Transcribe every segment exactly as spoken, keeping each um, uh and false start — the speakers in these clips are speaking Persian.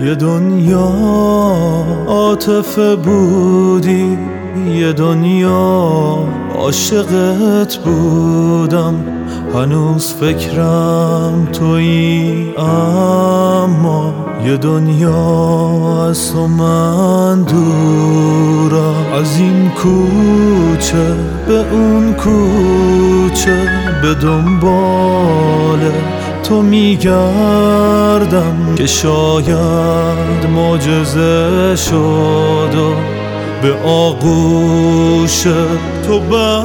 یه دنیا عاطفه بودی، یه دنیا عاشقت بودم، هنوز فکرم تویی، اما یه دنیا از تو من دورم. از این کوچه به اون کوچه به دنبال تو میگردم که شاید معجزه شد و به آغوش تو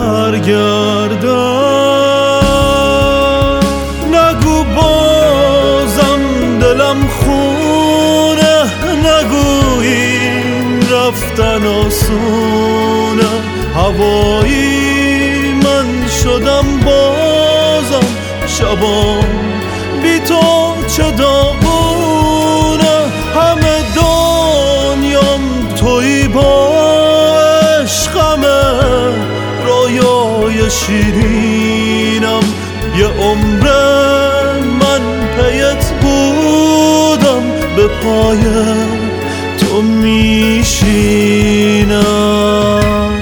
برگردم. نگو بازم دلم خونه، نگو این رفتن آسونه. هوایی من شدم بازم، شبام بی تو چه داغونه. همه دنیام تویی، با عشقمه رویای شیرینم. یه عمر من پیت بودم، به پای تو میشینم.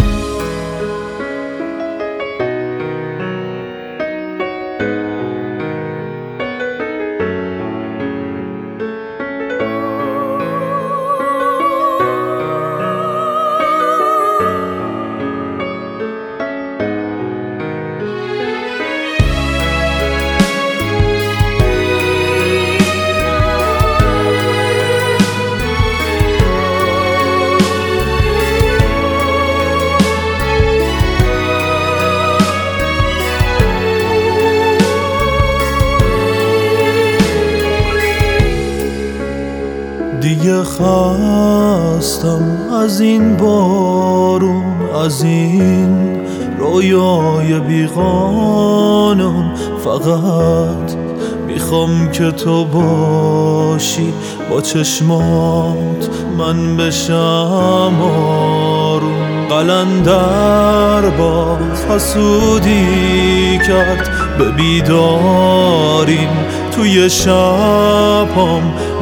دیگه خستم از این بارون، از این رویای بیقانون. فقط میخوام که تو باشی، با چشمات من بشم آروم. قلندر با حسودی کرد به بیداریم توی شبام.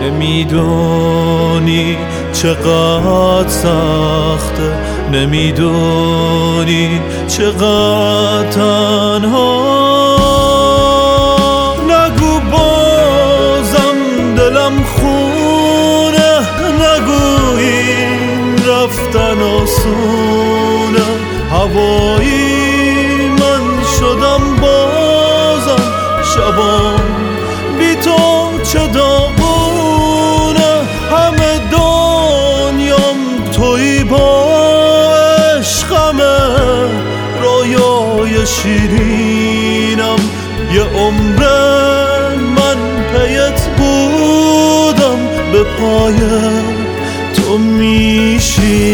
نمیدونی چقدر سخته، نمیدونی چقدر تنها. نگو بازم دلم خونه، نگو این رفتن آسونه. هوایی من شدم بازم، شبام بی تو چه داغونه. همه دنیام تویی، با عشقمه رویای شیرینم. یه عمر من پیت بودم، به پای تو میشینم.